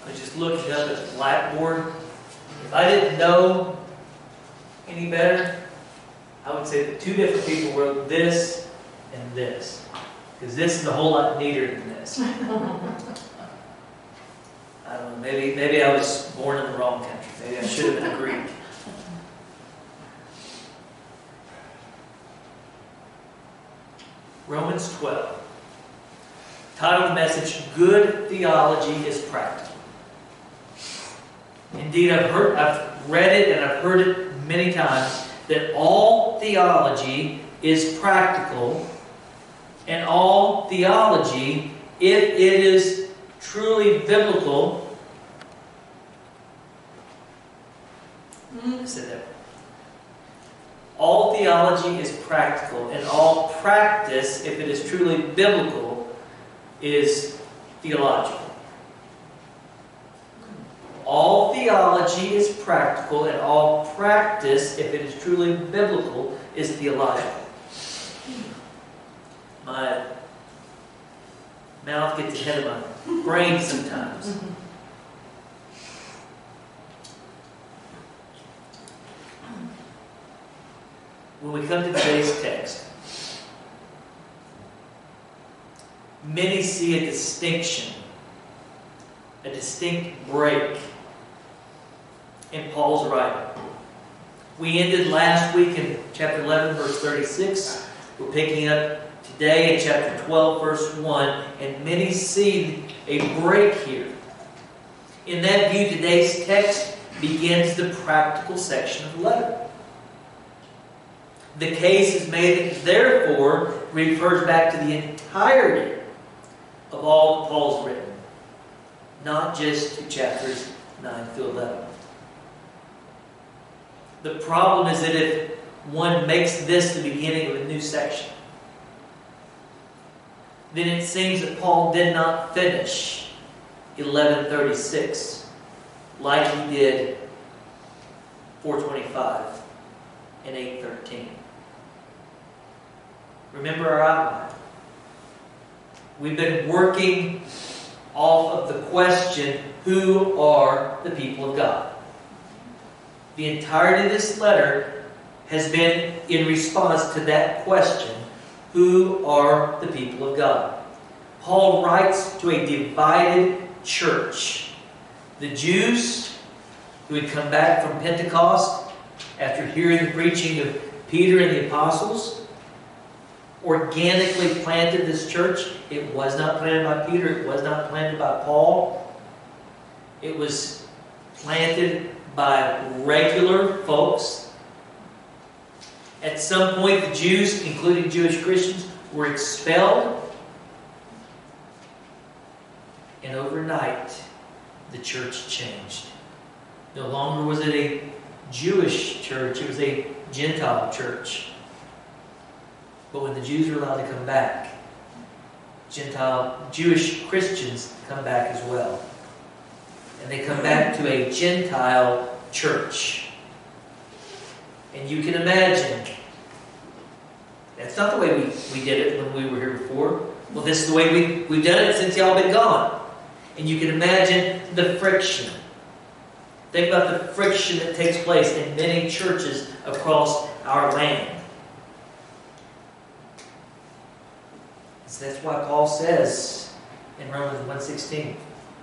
I was just looking up at the blackboard. If I didn't know any better, I would say that two different people wrote this and this. Because this is a whole lot neater than this. I don't know, maybe I was born in the wrong country. Maybe I should have been a Greek. Romans 12. Title of the message, Good Theology is Practical. Indeed, I've read it and I've heard it many times that all theology is practical, and all theology, if it is truly biblical, I said that. All theology is practical, and all practice, if it is truly biblical, is theological. All theology is practical, and all practice, if it is truly biblical, is theological. My mouth gets ahead of my brain sometimes. When we come to today's text, many see a distinction, a distinct break in Paul's writing. We ended last week in chapter 11, verse 36. We're picking up today in chapter 12, verse 1, and many see a break here. In that view, today's text begins the practical section of the letter. The case is made that, therefore, refers back to the entirety of all that Paul's written, not just to chapters 9 through 11. The problem is that if one makes this the beginning of a new section, then it seems that Paul did not finish 11:36 like he did 4:25 and 8:13. Remember our outline. We've been working off of the question, who are the people of God? The entirety of this letter has been in response to that question, who are the people of God? Paul writes to a divided church. The Jews who had come back from Pentecost after hearing the preaching of Peter and the apostles organically planted this church. It was not planted by Peter. It was not planted by Paul. It was planted by regular folks. At some point, the Jews, including Jewish Christians, were expelled. And overnight, the church changed. No longer was it a Jewish church, it was a Gentile church. But when the Jews were allowed to come back, Jewish Christians come back as well. And they come back to a Gentile church. And you can imagine, that's not the way we did it when we were here before. Well, this is the way we've done it since y'all been gone. And you can imagine the friction. Think about the friction that takes place in many churches across our land. So that's why Paul says in Romans 1:16,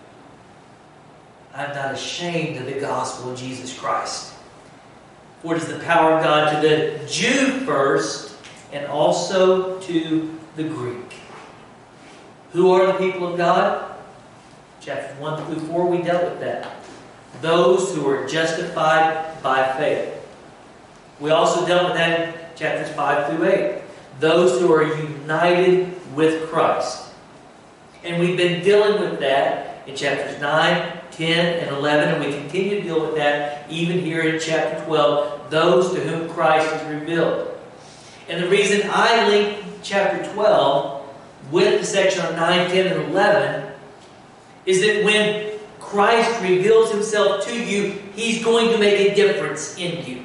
I'm not ashamed of the gospel of Jesus Christ. For it is the power of God to the Jew first, and also to the Greek. Who are the people of God? Chapters 1 through 4, we dealt with that. Those who are justified by faith. We also dealt with that in chapters 5 through 8. Those who are united with Christ. And we've been dealing with that in chapters 9, 10, and 11, and we continue to deal with that even here in chapter 12, those to whom Christ is revealed. And the reason I link chapter 12 with the section on 9, 10, and 11 is that when Christ reveals Himself to you, He's going to make a difference in you.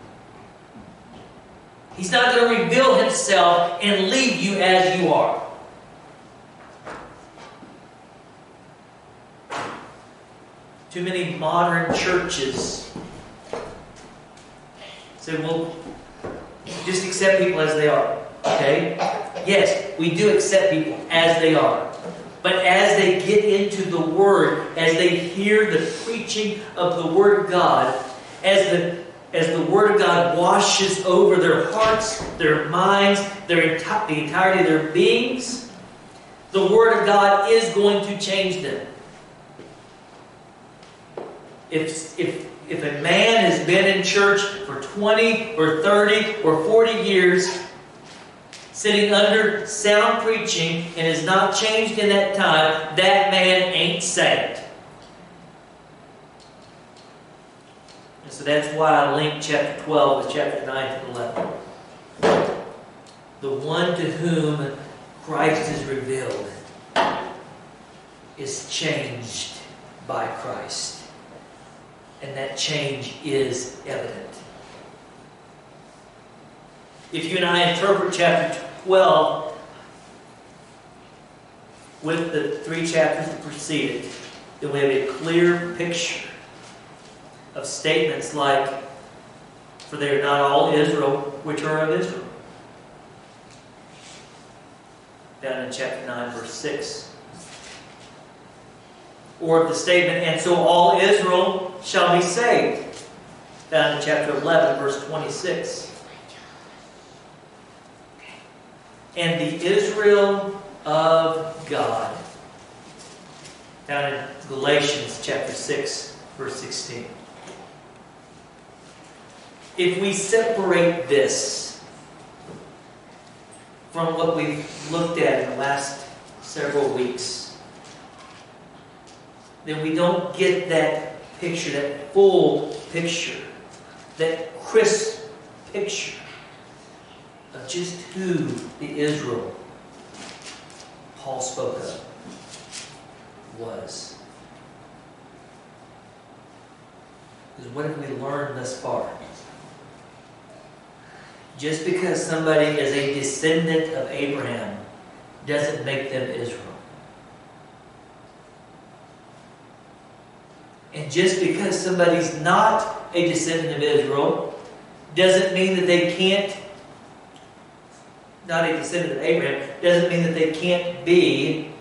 He's not going to reveal Himself and leave you as you are. Too many modern churches say, well, just accept people as they are. Okay? Yes, we do accept people as they are. But as they get into the Word, as they hear the preaching of the Word of God, as the Word of God washes over their hearts, their minds, the entirety of their beings, the Word of God is going to change them. If a man has been in church for 20 or 30 or 40 years, sitting under sound preaching, and is not changed in that time, that man ain't saved. And so that's why I linked chapter 12 with chapter 9 and 11. The one to whom Christ is revealed is changed by Christ. And that change is evident. If you and I interpret chapter 12 with the 3 chapters that precede it, then we have a clear picture of statements like, "For they are not all Israel which are of Israel." Down in chapter 9, verse 6. Or the statement, "And so all Israel shall be saved." Down in chapter 11, verse 26. And the Israel of God. Down in Galatians chapter 6, verse 16. If we separate this from what we've looked at in the last several weeks, then we don't get that picture, that full picture, that crisp picture of just who the Israel Paul spoke of was. Because what have we learned thus far? Just because somebody is a descendant of Abraham doesn't make them Israel. And just because somebody's not a descendant of Israel doesn't mean that they can't, not a descendant of Abraham, doesn't mean that they can't be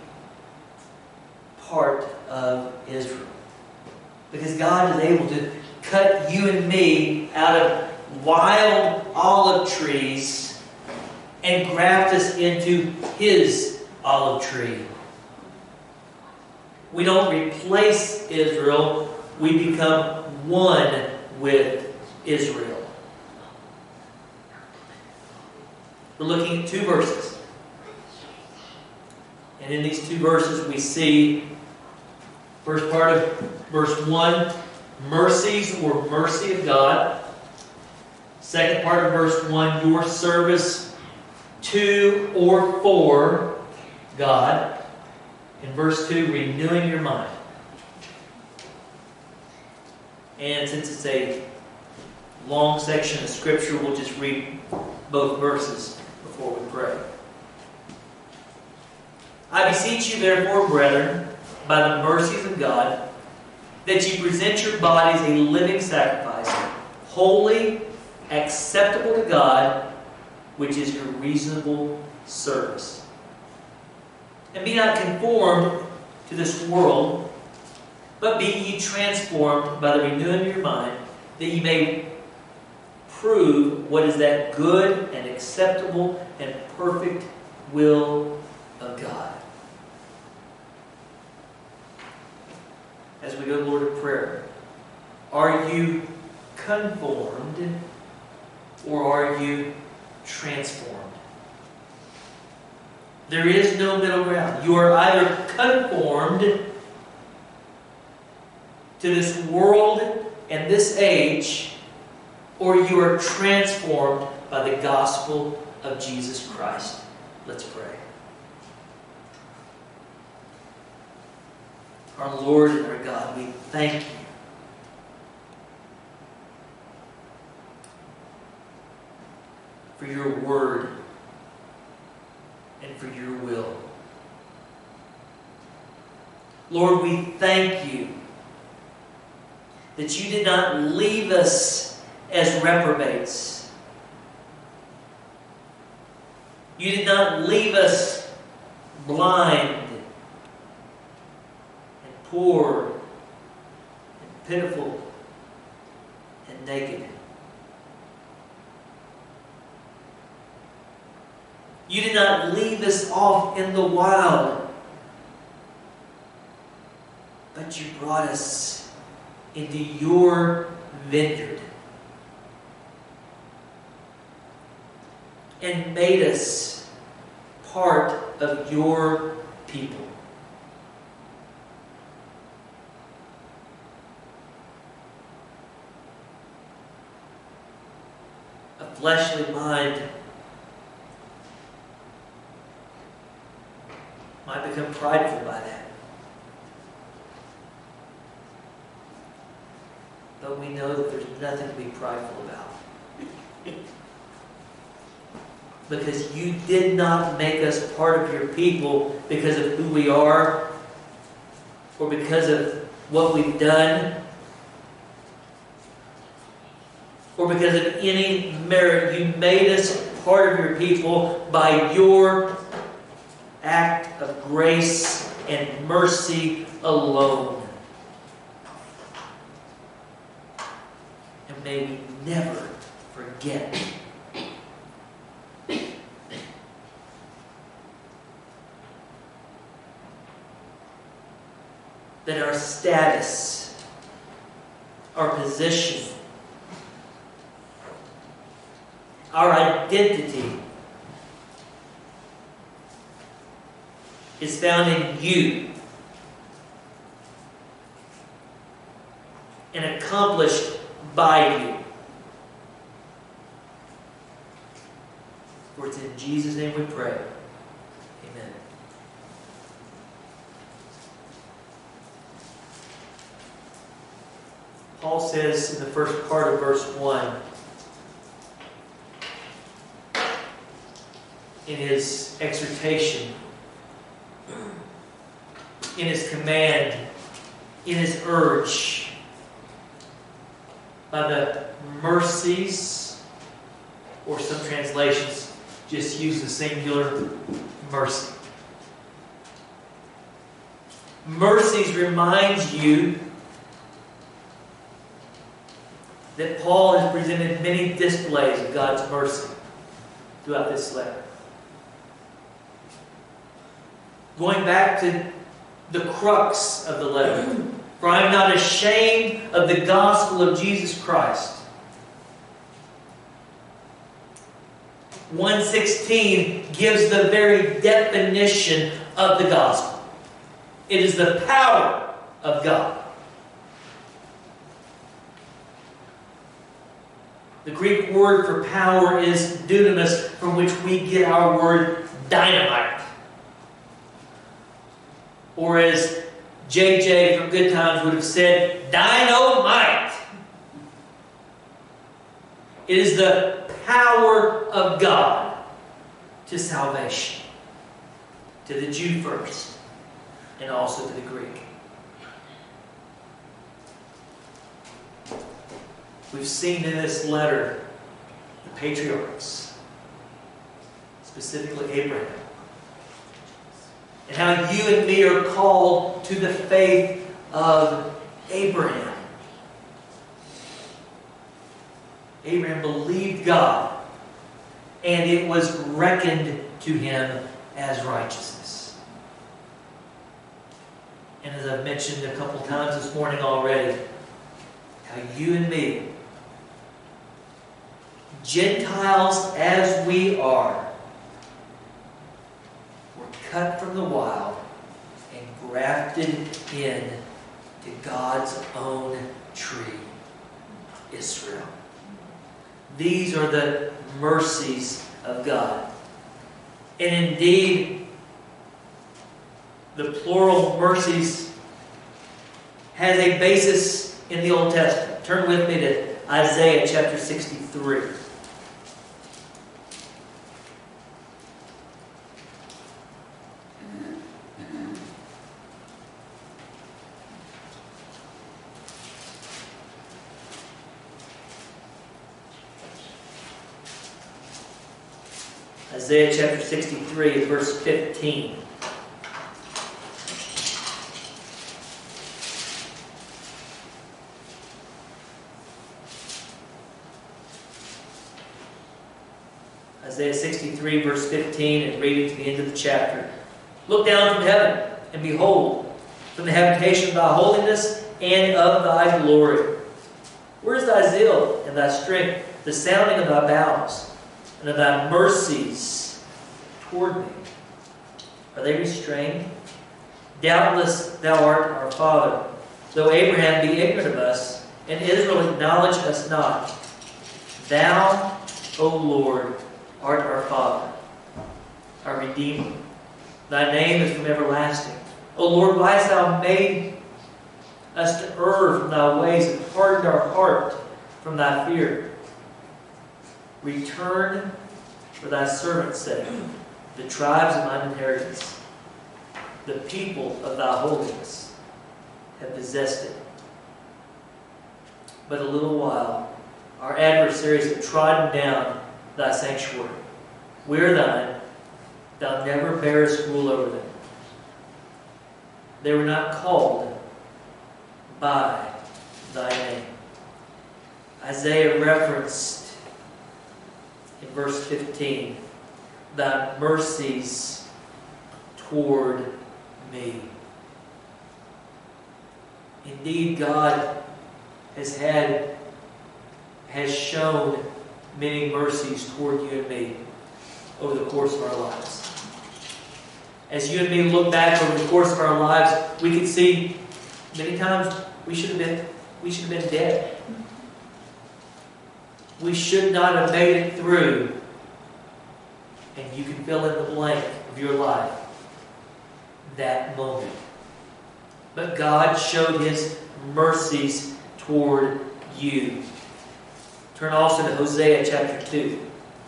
part of Israel. Because God is able to cut you and me out of wild olive trees and graft us into His olive tree. We don't replace Israel, we become one with Israel. We're looking at 2 verses. And in these 2 verses we see, first part of verse 1, mercies or mercy of God. Second part of verse 1, your service to or for God. In verse 2, renewing your mind. And since it's a long section of Scripture, we'll just read both verses before we pray. I beseech you therefore, brethren, by the mercies of God, that ye present your bodies a living sacrifice, holy, acceptable to God, which is your reasonable service. And be not conformed to this world, but be ye transformed by the renewing of your mind, that ye may prove what is that good and acceptable and perfect will of God. As we go to the Lord in prayer, are you conformed or are you transformed? There is no middle ground. You are either conformed to this world and this age, or you are transformed by the gospel of Jesus Christ. Let's pray. Our Lord and our God, we thank you for your word and for your will. Lord, we thank you that you did not leave us as reprobates. You did not leave us blind and poor and pitiful and naked. You did not leave us off in the wild, but you brought us into your vineyard and made us part of your people. A fleshly mind might become prideful by that. But we know that there's nothing to be prideful about. Because you did not make us part of your people because of who we are or because of what we've done or because of any merit. You made us part of your people by your act of grace and mercy alone. And may we never forget that our status, our position, our identity is found in you and accomplished by you. For it's in Jesus' name we pray. Amen. Paul says in the first part of verse 1, in his exhortation, in his command, in his urge, by the mercies, or some translations just use the singular mercy. Mercies reminds you that Paul has presented many displays of God's mercy throughout this letter. Going back to the crux of the letter. For I am not ashamed of the gospel of Jesus Christ. 1:16 gives the very definition of the gospel. It is the power of God. The Greek word for power is dunamis, from which we get our word dynamite. Or as JJ from Good Times would have said, dynamite. It is the power of God to salvation. To the Jew first, and also to the Greek. We've seen in this letter the patriarchs, specifically Abraham, and how you and me are called to the faith of Abraham. Abraham believed God, and it was reckoned to him as righteousness. And as I've mentioned a couple times this morning already, how you and me, Gentiles as we are, were cut from the wild and grafted in to God's own tree, Israel. These are the mercies of God. And indeed, the plural mercies has a basis in the Old Testament. Turn with me to Isaiah chapter 63. Isaiah chapter 63, verse 15. Isaiah 63, verse 15, and reading to the end of the chapter. Look down from heaven, and behold, from the habitation of thy holiness and of thy glory. Where is thy zeal and thy strength, the sounding of thy bowels, and of thy mercies toward me? Are they restrained? Doubtless thou art our Father, though Abraham be ignorant of us, and Israel acknowledge us not. Thou, O Lord, art our Father, our Redeemer. Thy name is from everlasting. O Lord, why hast thou made us to err from thy ways and hardened our heart from thy fear? Return for thy servant's sake the tribes of mine inheritance. The people of thy holiness have possessed it. But a little while, our adversaries have trodden down thy sanctuary. We are thine. Thou never bearest rule over them. They were not called by thy name. Isaiah referenced in verse 15, thy mercies toward me. Indeed, God has shown many mercies toward you and me over the course of our lives. As you and me look back over the course of our lives, we can see many times we should have been dead. We should not have made it through. And you can fill in the blank of your life that moment. But God showed His mercies toward you. Turn also to Hosea chapter 2.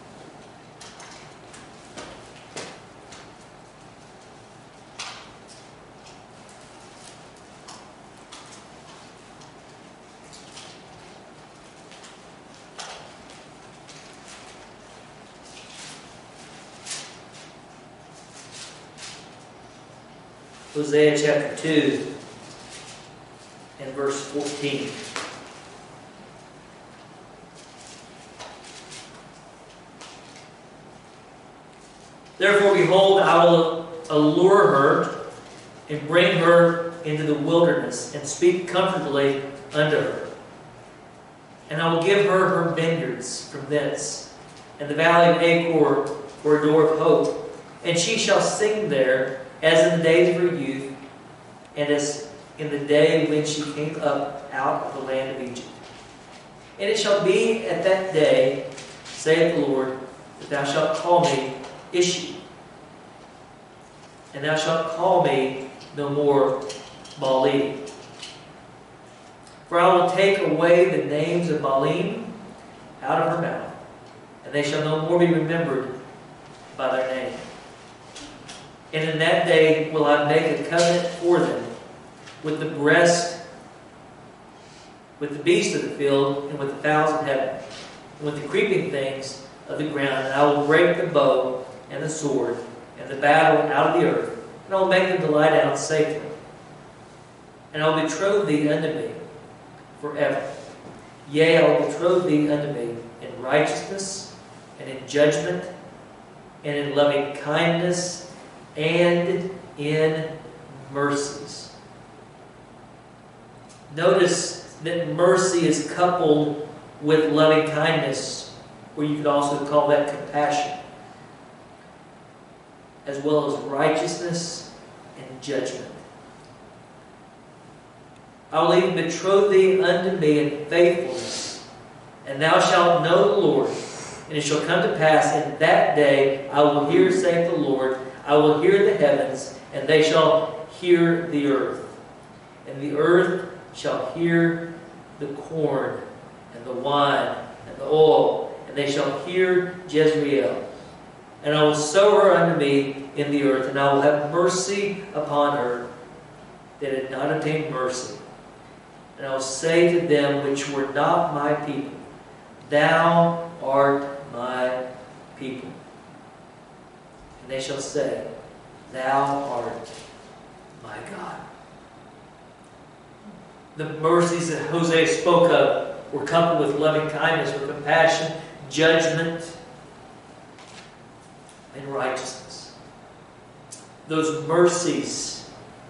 Hosea chapter 2 and verse 14. Therefore, behold, I will allure her and bring her into the wilderness and speak comfortably unto her. And I will give her her vineyards from thence, and the valley of Achor for a door of hope. And she shall sing there as in the days of her youth, and as in the day when she came up out of the land of Egypt. And it shall be at that day, saith the Lord, that thou shalt call me Ishi, and thou shalt call me no more Baalim. For I will take away the names of Baalim out of her mouth, and they shall no more be remembered by their name. And in that day will I make a covenant for them with the beast of the field, and with the fowls of heaven, and with the creeping things of the ground. And I will break the bow and the sword and the battle out of the earth, and I will make them to lie down safely. And I will betroth thee unto me forever. Yea, I will betroth thee unto me in righteousness, and in judgment, and in loving kindness, and in mercies. Notice that mercy is coupled with loving kindness, or you could also call that compassion, as well as righteousness and judgment. I will even betroth thee unto me in faithfulness, and thou shalt know the Lord. And it shall come to pass in that day, I will hear, saith the Lord, I will hear the heavens, and they shall hear the earth. And the earth shall hear the corn, and the wine, and the oil, and they shall hear Jezreel. And I will sow her unto me in the earth, and I will have mercy upon her that had not obtained mercy. And I will say to them which were not my people, Thou art my people. and they shall say, Thou art my God. The mercies that Hosea spoke of were coupled with loving kindness, or compassion, judgment, and righteousness. Those mercies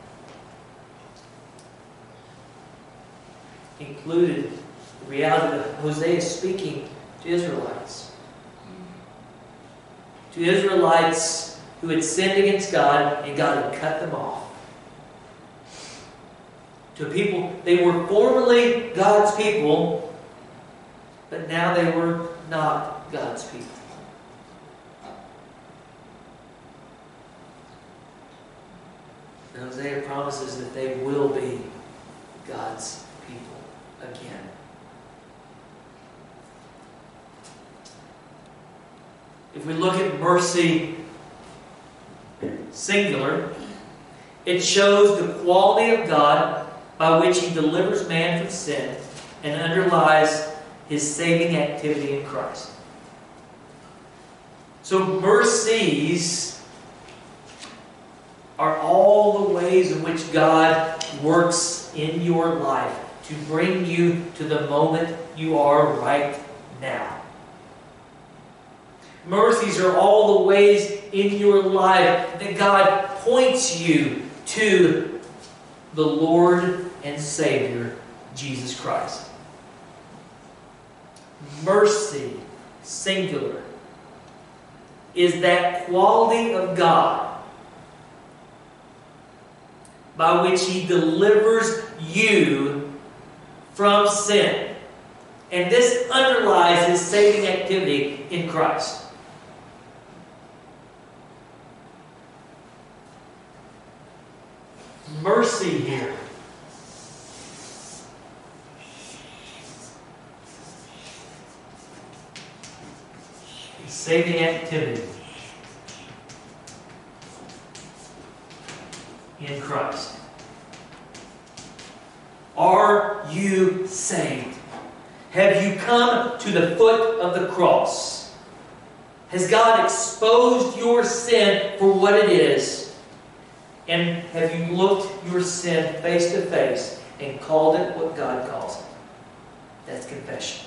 included the reality that Hosea is speaking to Israelites. To Israelites who had sinned against God, and God had cut them off. To people, they were formerly God's people, but now they were not God's people. And Hosea promises that they will be God's people again. If we look at mercy singular, it shows the quality of God by which He delivers man from sin and underlies His saving activity in Christ. So mercies are all the ways in which God works in your life to bring you to the moment you are right now. Mercies are all the ways in your life that God points you to the Lord and Savior, Jesus Christ. Mercy, singular, is that quality of God by which He delivers you from sin. And this underlies His saving activity in Christ. Mercy here is saving activity in Christ. Are you saved? Have you come to the foot of the cross? Has God exposed your sin for what it is? And have you looked your sin face to face and called it what God calls it? That's confession.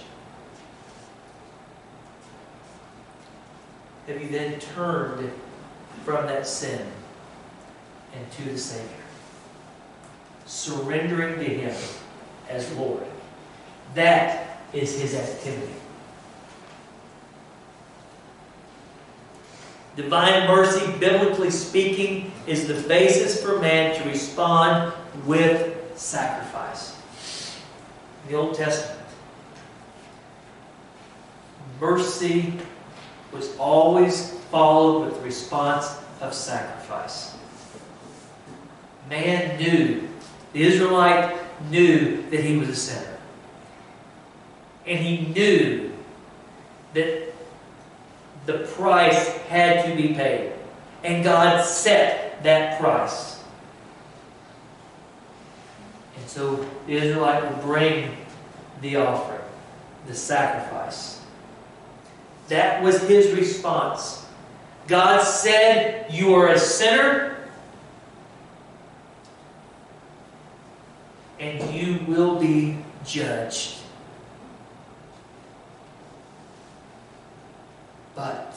Have you then turned from that sin and to the Savior, surrendering to Him as Lord? That is His activity. Divine mercy, biblically speaking, is the basis for man to respond with sacrifice. In the Old Testament, mercy was always followed with the response of sacrifice. Man knew, the Israelite knew that he was a sinner. And he knew that the price had to be paid. And God set that price. And so the Israelite would bring the offering, the sacrifice. That was his response. God said, "You are a sinner, and you will be judged. But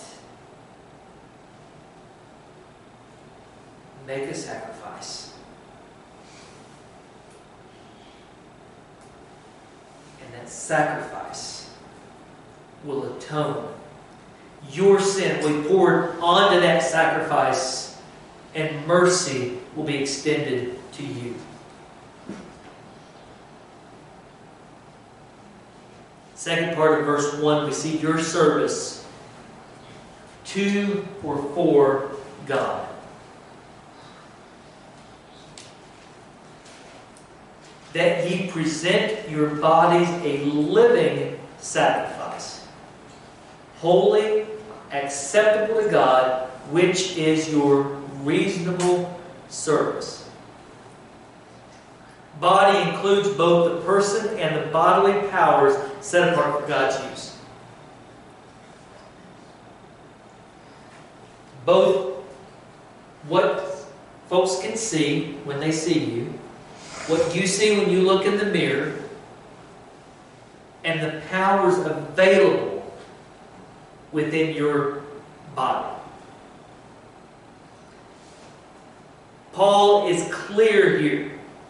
make a sacrifice. And that sacrifice will atone. Your sin will be poured onto that sacrifice, and mercy will be extended to you." Second part of verse 1, we see your service to or for God. That ye present your bodies a living sacrifice, holy, acceptable to God, which is your reasonable service. Body includes both the person and the bodily powers set apart for God's use. Both what folks can see when they see you, what you see when you look in the mirror, and the powers available within your body. Paul is clear here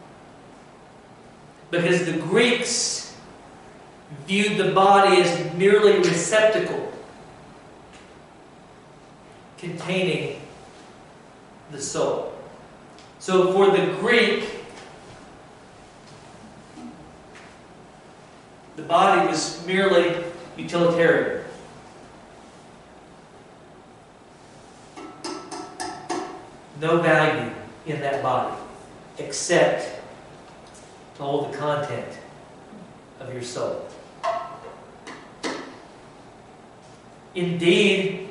because the Greeks viewed the body as merely a receptacle containing the soul. So for the Greek, the body was merely utilitarian. No value in that body except to hold the content of your soul. Indeed,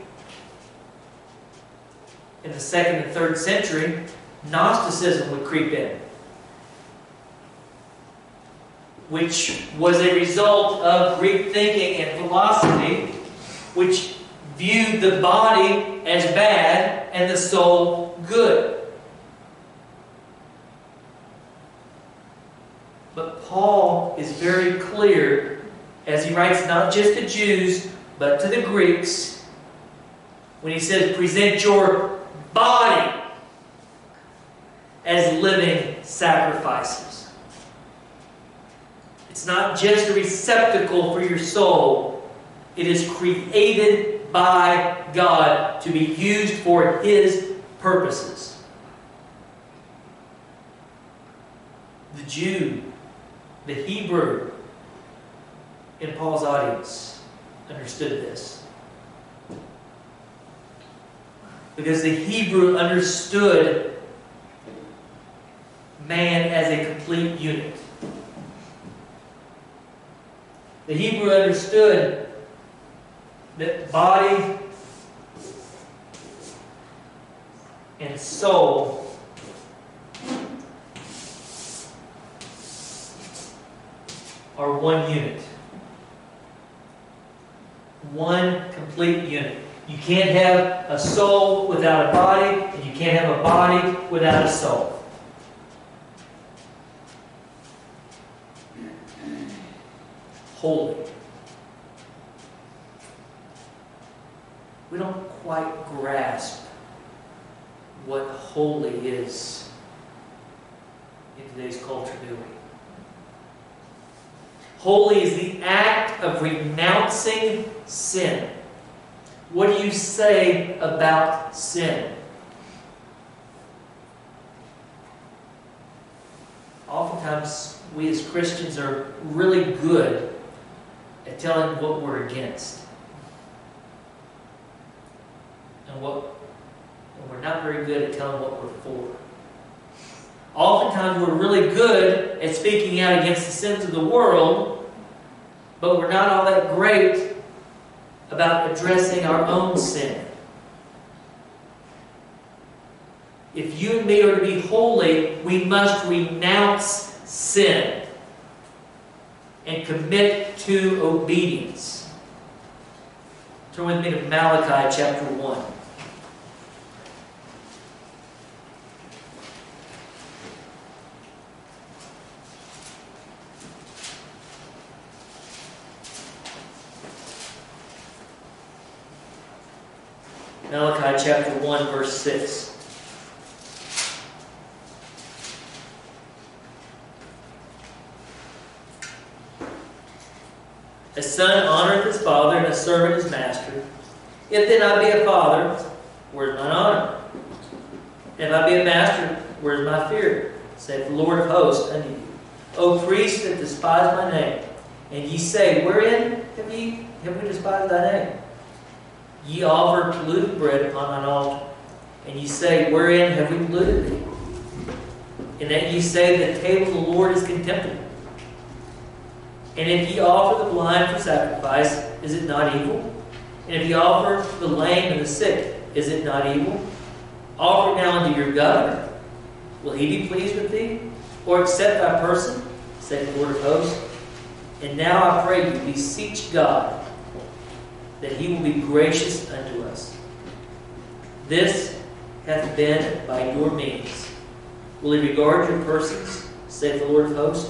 in the 2nd and 3rd century, Gnosticism would creep in, which was a result of Greek thinking and philosophy, which viewed the body as bad and the soul good. But Paul is very clear as he writes not just to Jews, but to the Greeks, when he says, present your body as living sacrifices. It's not just a receptacle for your soul. It is created by God to be used for His purposes. The Jew, the Hebrew in Paul's audience understood this. Because the Hebrew understood man as a complete unit. The Hebrew understood that body and soul are one unit. One complete unit. You can't have a soul without a body, and you can't have a body without a soul. Holy. We don't quite grasp what holy is in today's culture, do we? Holy is the act of renouncing sin. What do you say about sin? Oftentimes, we as Christians are really good at telling what we're against. And we're not very good at telling what we're for. Oftentimes, we're really good at speaking out against the sins of the world, but we're not all that great about addressing our own sin. If you and me are to be holy, we must renounce sin and commit to obedience. Turn with me to Malachi chapter 1. Malachi chapter 1, verse 6. A son honoreth his father, and a servant his master. If then I be a father, where is mine honor? And if I be a master, where is my fear? Saith the Lord of hosts unto you. O priests that despise my name, and ye say, wherein have we despised thy name? Ye offer polluted bread upon thine altar, and ye say, wherein have we polluted thee? And that ye say, the table of the Lord is contemptible. And if ye offer the blind for sacrifice, is it not evil? And if ye offer the lame and the sick, is it not evil? Offer now unto your governor. Will he be pleased with thee? Or accept thy person? Saith the Lord of hosts. And now I pray you, beseech God, that he will be gracious unto us. This hath been by your means. Will he regard your persons, saith the Lord of hosts?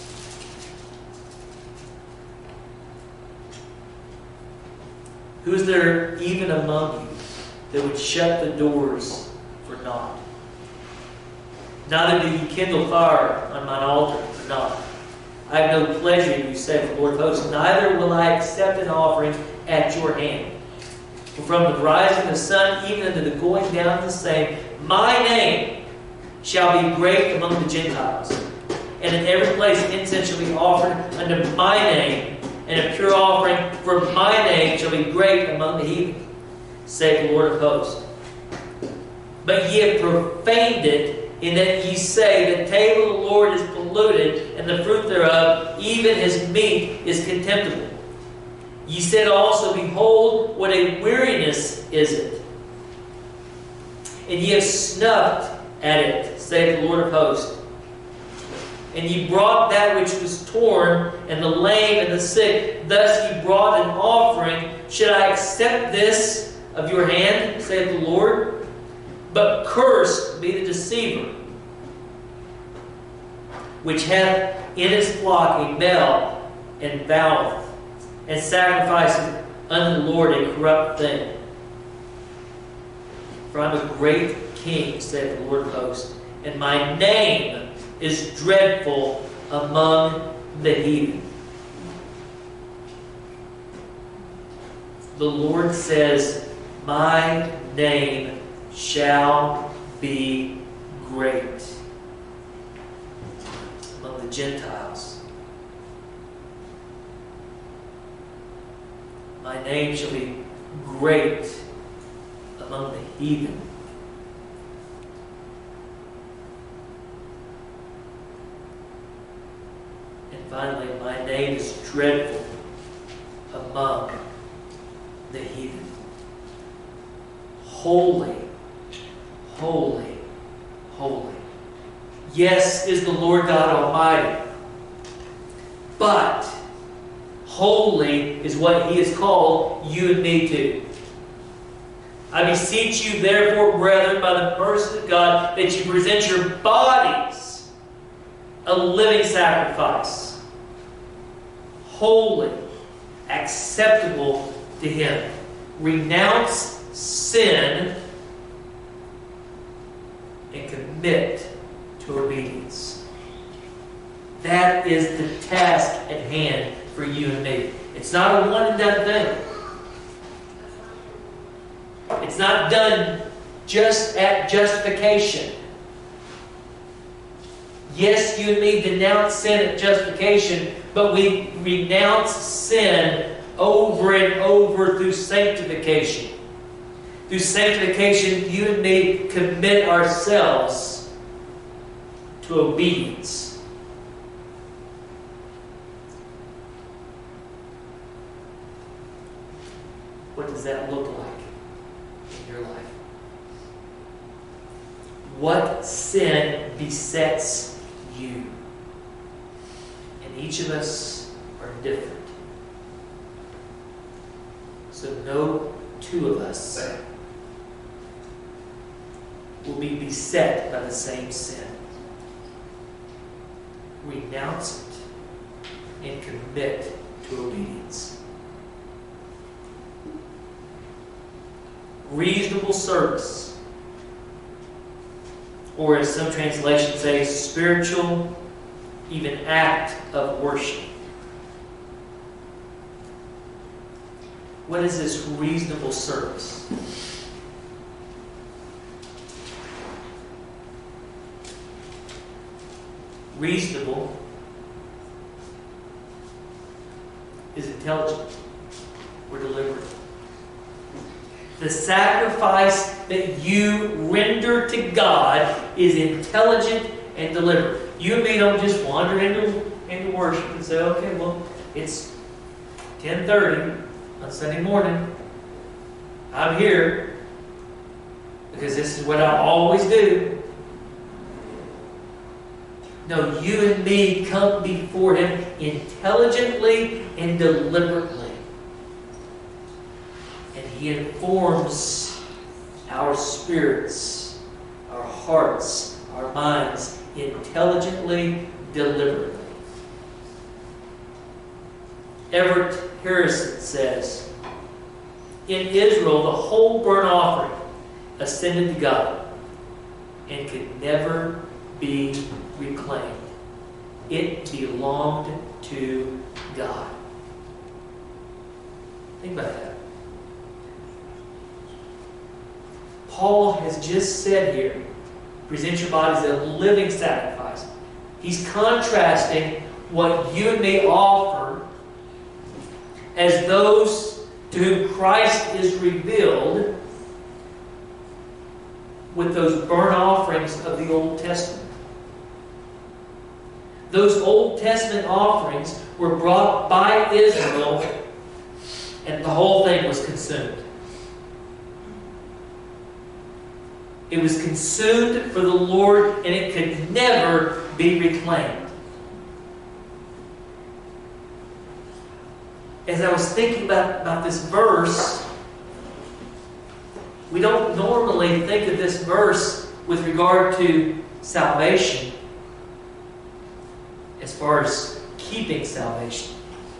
Who is there even among you that would shut the doors for naught? Neither do ye kindle fire on mine altar for naught. I have no pleasure in you, saith the Lord of hosts, neither will I accept an offering at your hand. For from the rising of the sun even unto the going down of the same, my name shall be great among the Gentiles. And in every place incense shall be offered unto my name, and a pure offering for my name shall be great among the heathen, saith the Lord of hosts. But ye have profaned it, in that ye say, the table of the Lord is polluted, and the fruit thereof, even his meat, is contemptible. Ye said also, behold, what a weariness is it. And ye have snuffed at it, saith the Lord of hosts. And ye brought that which was torn, and the lame, and the sick. Thus ye brought an offering. Should I accept this of your hand, saith the Lord? But cursed be the deceiver, which hath in his flock a bell, and voweth, and sacrificeth unto the Lord a corrupt thing. For I am a great king, saith the Lord of hosts, and my name is dreadful among the heathen. The Lord says, my name shall be great among the Gentiles. My name shall be great among the heathen. And finally, my name is dreadful among the heathen. Holy, holy, holy. Yes, is the Lord God Almighty. But holy is what He has called you and me to. I beseech you, therefore, brethren, by the mercy of God, that you present your bodies a living sacrifice, holy, acceptable to Him. Renounce sin and commit to obedience. That is the task at hand for you and me. It's not a one and done thing. It's not done just at justification. Yes, you and me denounce sin at justification, but we renounce sin over and over through sanctification. Through sanctification, you and me commit ourselves to obedience. What does that look like in your life? What sin besets you? And each of us are different. So no two of us will be beset by the same sin. Renounce it and commit to obedience. Reasonable service, or as some translations say, spiritual, even act of worship. What is this reasonable service? Reasonable is intelligent or deliberate. The sacrifice that you render to God is intelligent and deliberate. You and me don't just wander into worship and say, okay, well, it's 10:30 on Sunday morning. I'm here because this is what I always do. No, you and me come before Him intelligently and deliberately. And He informs our spirits hearts, our minds, intelligently, deliberately. Everett Harrison says, in Israel, the whole burnt offering ascended to God and could never be reclaimed. It belonged to God. Think about that. Paul has just said here, present your bodies as a living sacrifice. He's contrasting what you and me offer as those to whom Christ is revealed with those burnt offerings of the Old Testament. Those Old Testament offerings were brought by Israel, and the whole thing was consumed. It was consumed for the Lord, and it could never be reclaimed. As I was thinking about this verse, we don't normally think of this verse with regard to salvation as far as keeping salvation.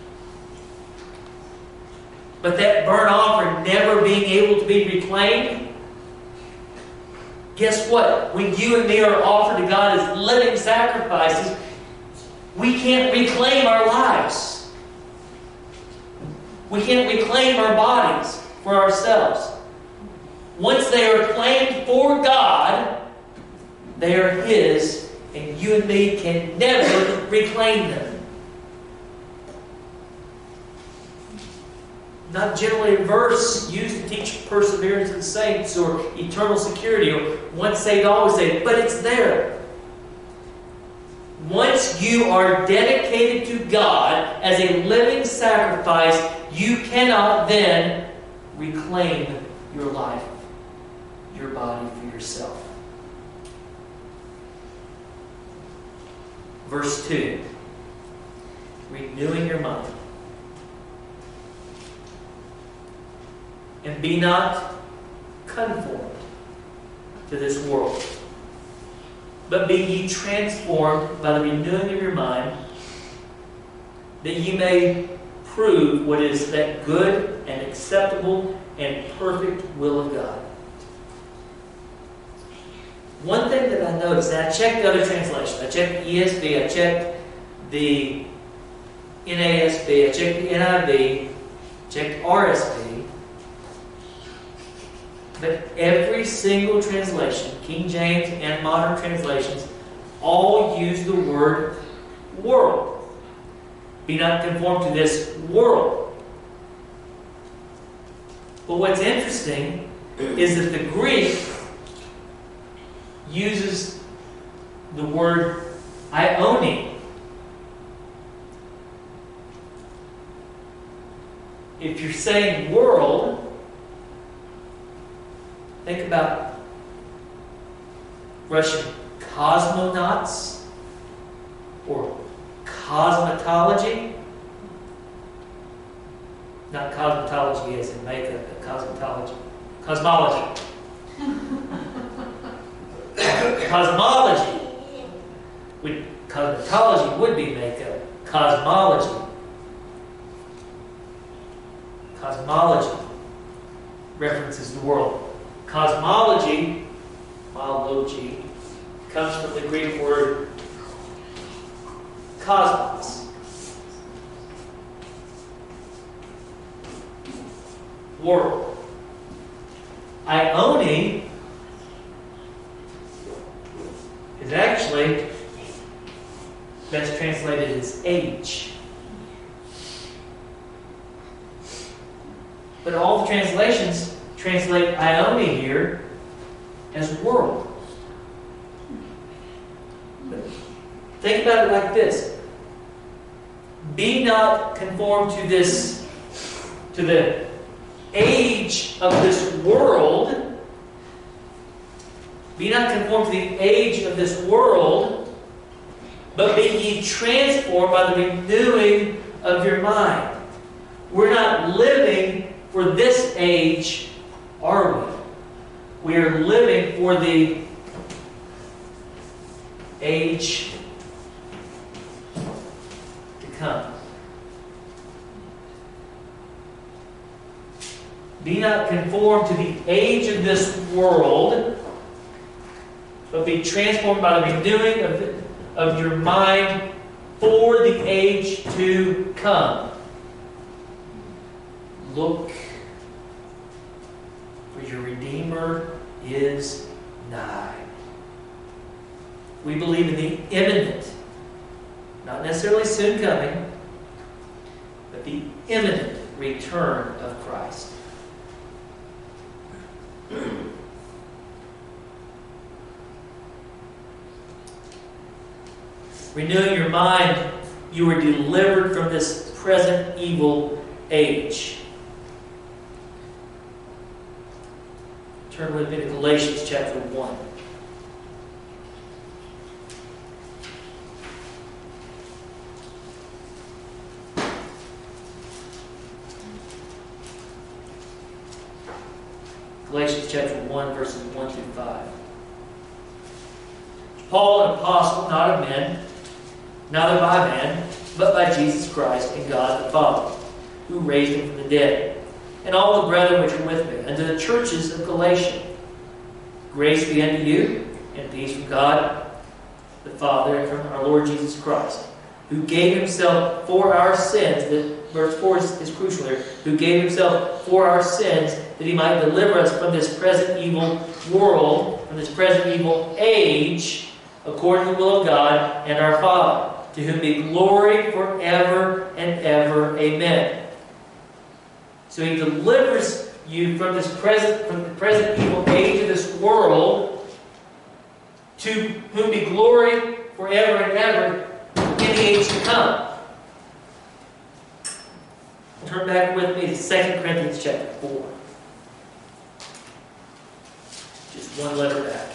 But that burnt offering never being able to be reclaimed, guess what? When you and me are offered to God as living sacrifices, we can't reclaim our lives. We can't reclaim our bodies for ourselves. Once they are claimed for God, they are His, and you and me can never reclaim them. Not generally a verse used to teach perseverance in saints or eternal security or once saved, always saved, but it's there. Once you are dedicated to God as a living sacrifice, you cannot then reclaim your life, your body for yourself. Verse 2. Renewing your mind. And be not conformed to this world, but be ye transformed by the renewing of your mind, that ye may prove what is that good and acceptable and perfect will of God. One thing that I noticed, and I checked the other translations. I checked the ESV, I checked the NASB, I checked the NIV, checked RSV. But every single translation, King James and modern translations, all use the word world. Be not conformed to this world. But what's interesting is that the Greek uses the word ioni. If you're saying world, think about Russian cosmonauts or cosmetology. Not cosmetology as in makeup, but cosmetology. Cosmology. Cosmology. Cosmetology would be makeup. Cosmology. Cosmology references the world. Cosmology, biology, comes from the Greek word cosmos. World. Ioni is actually best translated as age. But all the translations translate ioni here as world. But think about it like this. Be not conformed to the age of this world. Be not conformed to the age of this world, but be ye transformed by the renewing of your mind. We're not living for this age, are we? We are living for the age to come. Be not conformed to the age of this world, but be transformed by the renewing of your mind for the age to come. Look, for your Redeemer is nigh. We believe in the imminent, not necessarily soon coming, but the imminent return of Christ. Renewing your mind, you were delivered from this present evil age. Turn with me to Galatians chapter 1. Galatians chapter 1, verses 1 through 5. Paul, an apostle, not of men, neither by man, but by Jesus Christ and God the Father, who raised him from the dead, and all the brethren which are with me, unto the churches of Galatia. Grace be unto you, and peace from God the Father, and from our Lord Jesus Christ, who gave himself for our sins. Verse 4 is crucial here. Who gave himself for our sins, that he might deliver us from this present evil world, from this present evil age, according to the will of God and our Father, to whom be glory forever and ever. Amen. So he delivers you from the present evil age of this world, to whom be glory forever and ever in the age to come. Turn back with me to 2 Corinthians chapter 4. Just one letter back.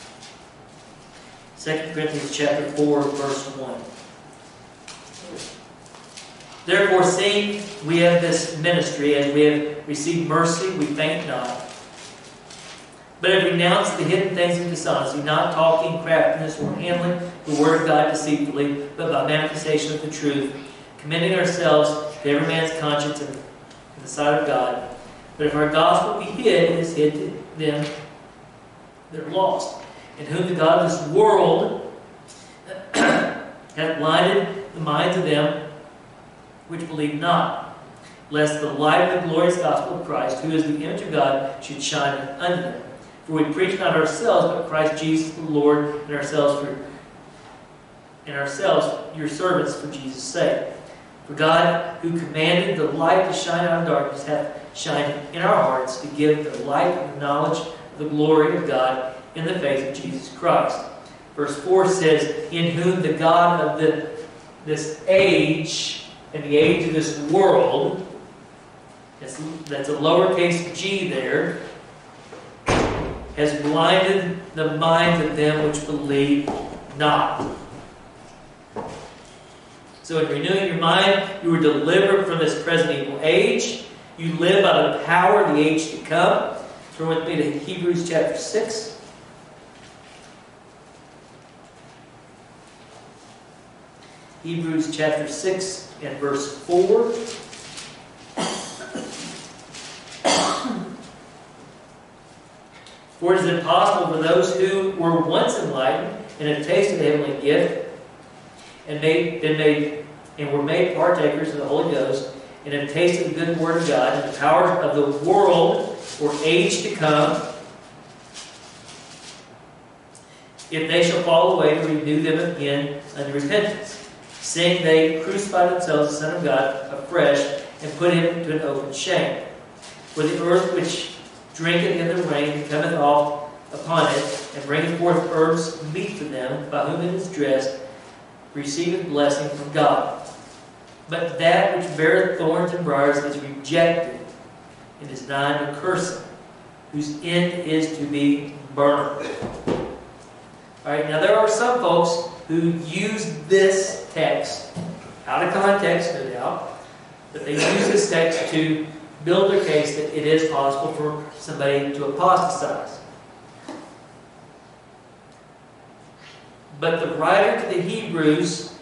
2 Corinthians chapter 4, verse 1. Therefore, seeing we have this ministry, as we have received mercy, we faint not, but have renounced the hidden things of dishonesty, not talking craftiness or handling the word of God deceitfully, but by manifestation of the truth, commending ourselves to every man's conscience in the sight of God. But if our gospel be hid, it is hid to them that are lost, in whom the God of this world hath blinded the minds of them which believe not, lest the light of the glorious gospel of Christ, who is the image of God, should shine unto them. For we preach not ourselves, but Christ Jesus the Lord, and ourselves your servants for Jesus' sake. For God, who commanded the light to shine out of darkness, hath shined in our hearts to give the light of the knowledge of the glory of God in the face of Jesus Christ. Verse 4 says, in whom the God of this age, and the age of this world, that's a lowercase g there, has blinded the minds of them which believe not. So in renewing your mind, you were delivered from this present evil age. You live by the power of the age to come. Turn with me to Hebrews chapter 6. Hebrews chapter 6 and verse 4. For it is impossible for those who were once enlightened and have tasted the heavenly gift and were made partakers of the Holy Ghost and have tasted the good word of God and the power of the world or age to come, if they shall fall away, to renew them again unto repentance, seeing they crucify themselves the Son of God afresh and put him to an open shame. For the earth which drinketh in the rain cometh off upon it, and bringeth forth herbs meet for them, by whom it is dressed, receiveth blessing from God. But that which beareth thorns and briars is rejected, and is nigh to cursing, whose end is to be burned. Alright, now there are some folks who use this text, out of context no doubt, but they use this text to build their case that it is possible for somebody to apostatize. But the writer to the Hebrews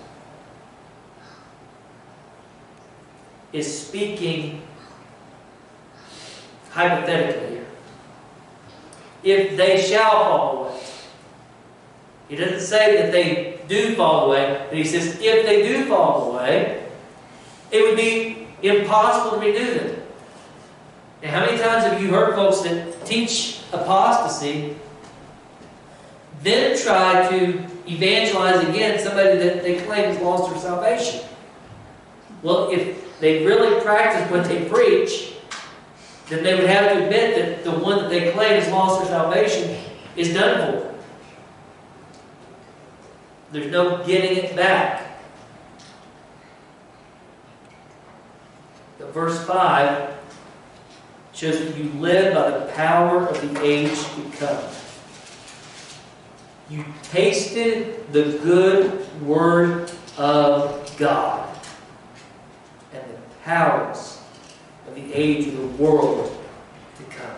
is speaking hypothetically here. If they shall fall away. He doesn't say that they do fall away, but he says if they do fall away, it would be impossible to renew them. Now, how many times have you heard folks that teach apostasy then try to evangelize again somebody that they claim has lost their salvation? Well, if they really practice what they preach, then they would have to admit that the one that they claim has lost their salvation is done for. There's no getting it back. But verse 5 shows that you live by the power of the age to come. You tasted the good word of God and the powers of the age of the world to come.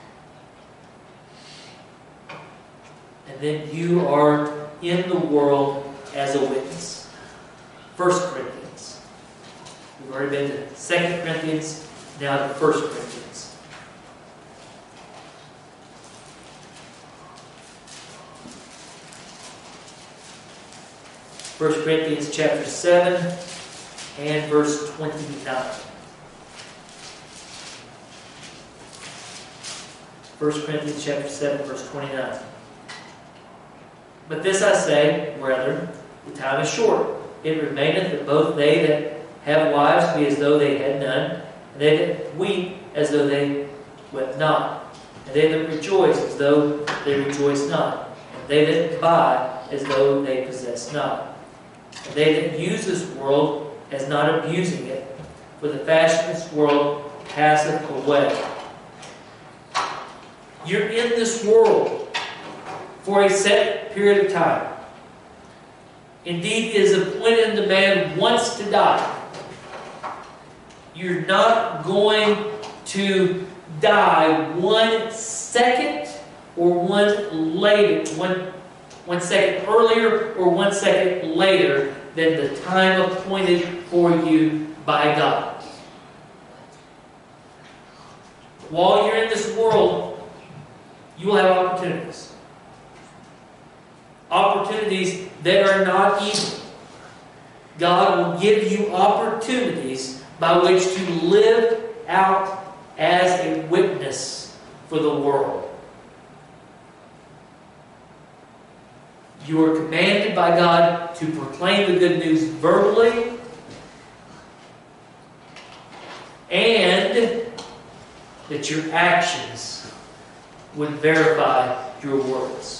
And then you are in the world as a witness. 1 Corinthians. We've already been to 2 Corinthians, now to 1 Corinthians. First Corinthians chapter 7 and verse 29. 1 Corinthians chapter 7, verse 29. But this I say, brethren, the time is short. It remaineth that both they that have wives be as though they had none, and they that weep as though they wept not, and they that rejoice as though they rejoice not, and they that buy as though they possess not, and they that use this world as not abusing it, for the fashion of this world passeth away. You're in this world for a set period of time. Indeed, it is appointed unto man once to die. You're not going to die 1 second or one second earlier or 1 second later than the time appointed for you by God. While you're in this world, you will have opportunities. Opportunities that are not evil. God will give you opportunities by which to live out as a witness for the world. You are commanded by God to proclaim the good news verbally and that your actions would verify your words.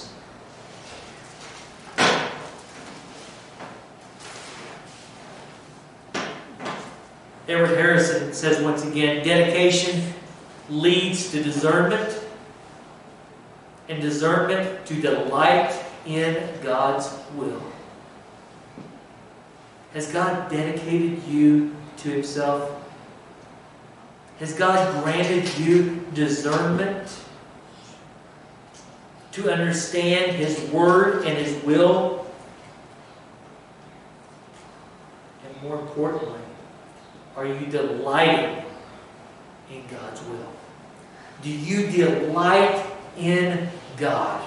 Edward Harrison says once again, dedication leads to discernment, and discernment to delight in God's will. Has God dedicated you to Himself? Has God granted you discernment to understand His Word and His will? And more importantly, are you delighting in God's will? Do you delight in God?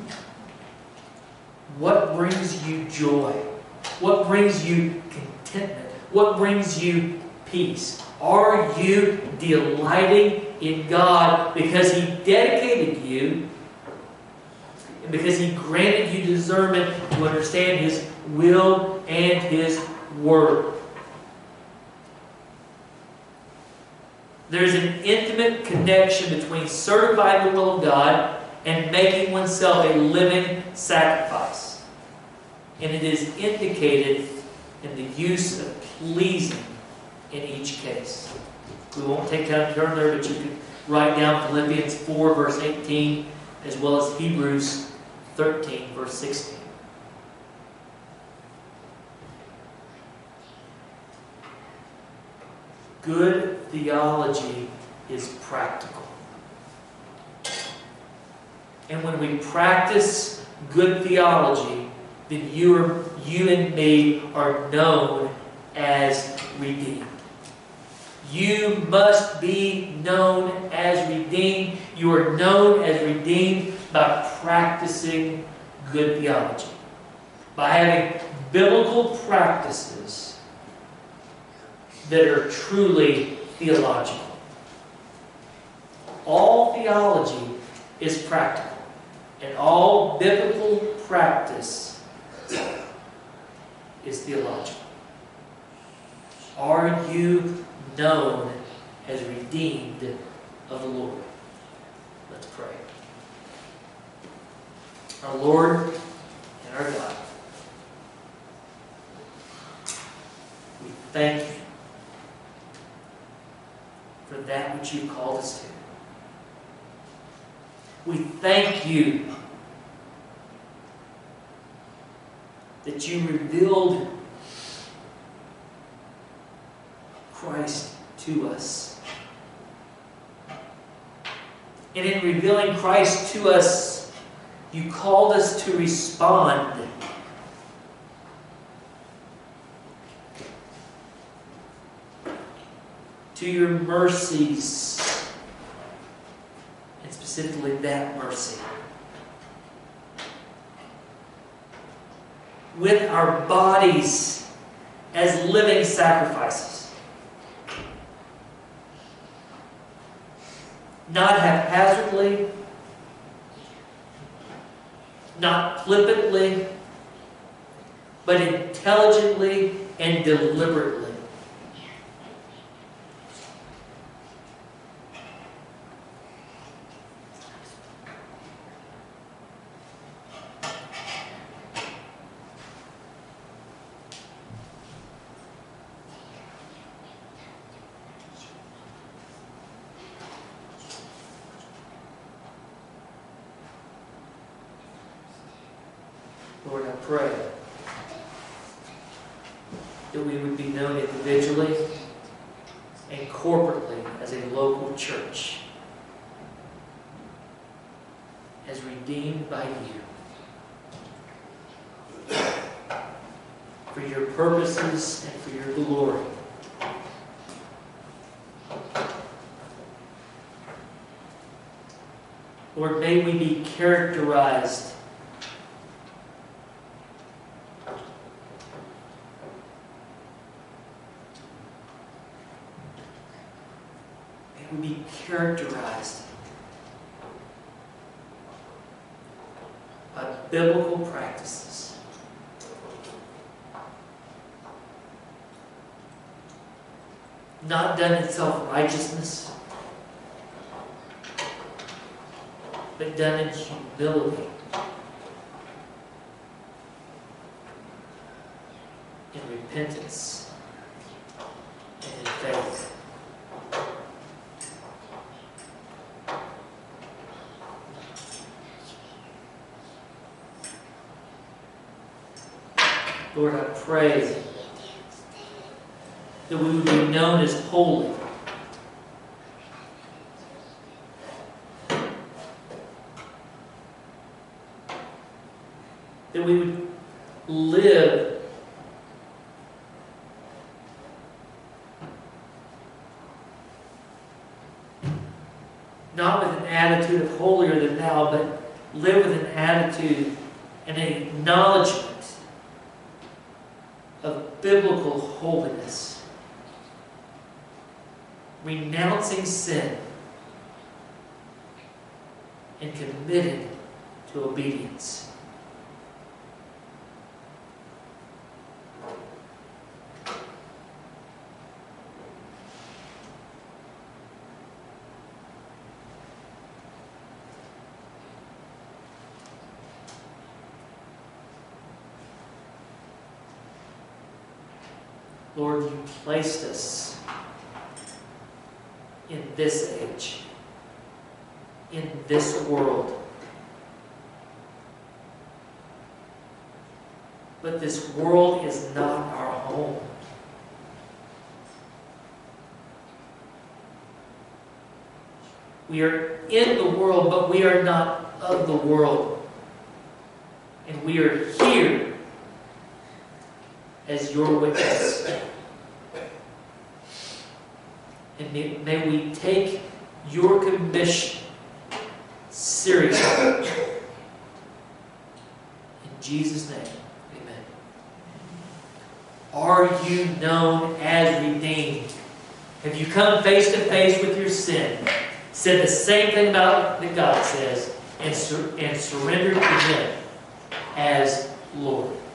What brings you joy? What brings you contentment? What brings you peace? Are you delighting in God because He dedicated you and because He granted you discernment to understand His will and His Word? There's an intimate connection between certifying the will of God and making oneself a living sacrifice. And it is indicated in the use of pleasing in each case. We won't take time to turn there, but you can write down Philippians 4, verse 18, as well as Hebrews 13, verse 16. Good theology is practical. And when we practice good theology, then you and me are known as redeemed. You must be known as redeemed. You are known as redeemed by practicing good theology, by having biblical practices that are truly theological. All theology is practical, and all biblical practice is theological. Are you known as redeemed of the Lord? Let's pray. Our Lord and our God, we thank you for that which you called us to. We thank you that you revealed Christ to us. And in revealing Christ to us, you called us to respond. To your mercies, and specifically that mercy. With our bodies as living sacrifices. Not haphazardly, not flippantly, but intelligently and deliberately. Lord, I pray that we would be known individually and corporately as a local church, as redeemed by you, for your purposes and for your glory. Lord, may we be characterized by biblical practices. Not done in self-righteousness, but done in humility, in repentance, and in faith. Lord, I pray that we would be known as holy. That we would live not with an attitude of holier than thou, but live with an attitude and an acknowledgement of biblical holiness, renouncing sin and committed to obedience. Lord, you placed us in this age, in this world. But this world is not our home. We are in the world, but we are not of the world. And we are here as your witness. And may we take your commission seriously. In Jesus' name, amen. Are you known as redeemed? Have you come face to face with your sin, said the same thing about that God says, and surrendered to Him as Lord?